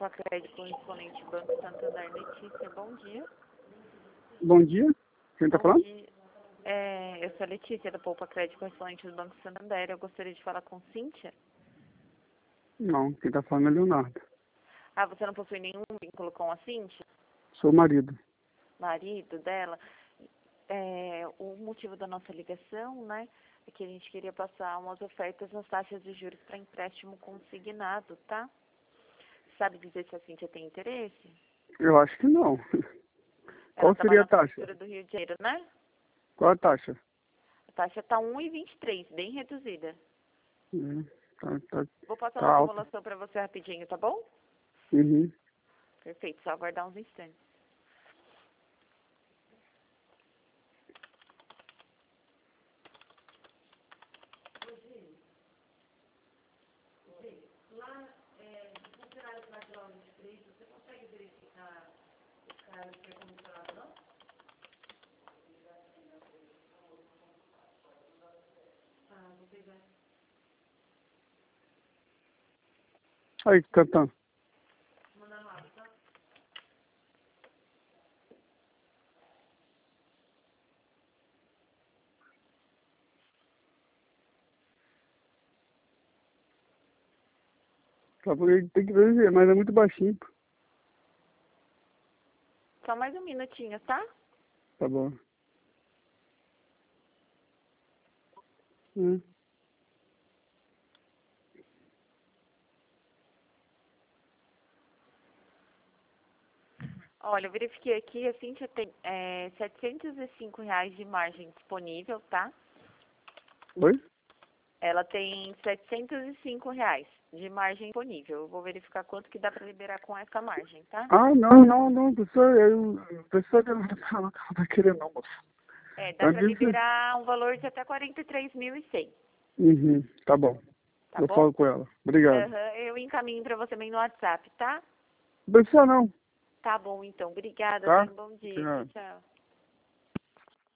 Poupa Crédito Correspondente Banco Santander. Letícia, bom dia. Bom dia. Quem está falando? Dia. Eu sou a Letícia, da Poupa Crédito Correspondente do Banco Santander. Eu gostaria de falar com Cíntia. Não, quem está falando é Leonardo. Ah, você não possui nenhum vínculo com a Cíntia? Sou o marido. Marido dela? O motivo da nossa ligação, né, é que a gente queria passar umas ofertas nas taxas de juros para empréstimo consignado, tá? Sabe dizer se a Cíntia tem interesse? Eu acho que não. Ela Qual seria trabalha a na taxa? Prefeitura do Rio de Janeiro, né? Qual a taxa? A taxa tá 1,23, bem reduzida. Tá, Vou passar tá uma alta. simulação para você rapidinho, tá bom? Uhum. Perfeito, só aguardar uns instantes. Aí, Cantão. Só porque tem que ver, mas é muito baixinho. Só mais um minutinho, tá? Tá bom. Hum. Olha, eu verifiquei aqui, a Cíntia tem R$ 705 de margem disponível, tá? Oi? Ela tem R$ 705 de margem disponível. Eu vou verificar quanto que dá para liberar com essa margem, tá? Ah, não, professor, professor, eu não tá querendo não, moço. Dá para Avisa. liberar um valor de até 43.100, Uhum, tá bom. tá Eu bom? falo com ela. Obrigado. Eu encaminho para você bem no WhatsApp, tá? Professor, não, Tá bom, então. Obrigada, tá? tenha um bom dia. Tchau, Tchau. tchau.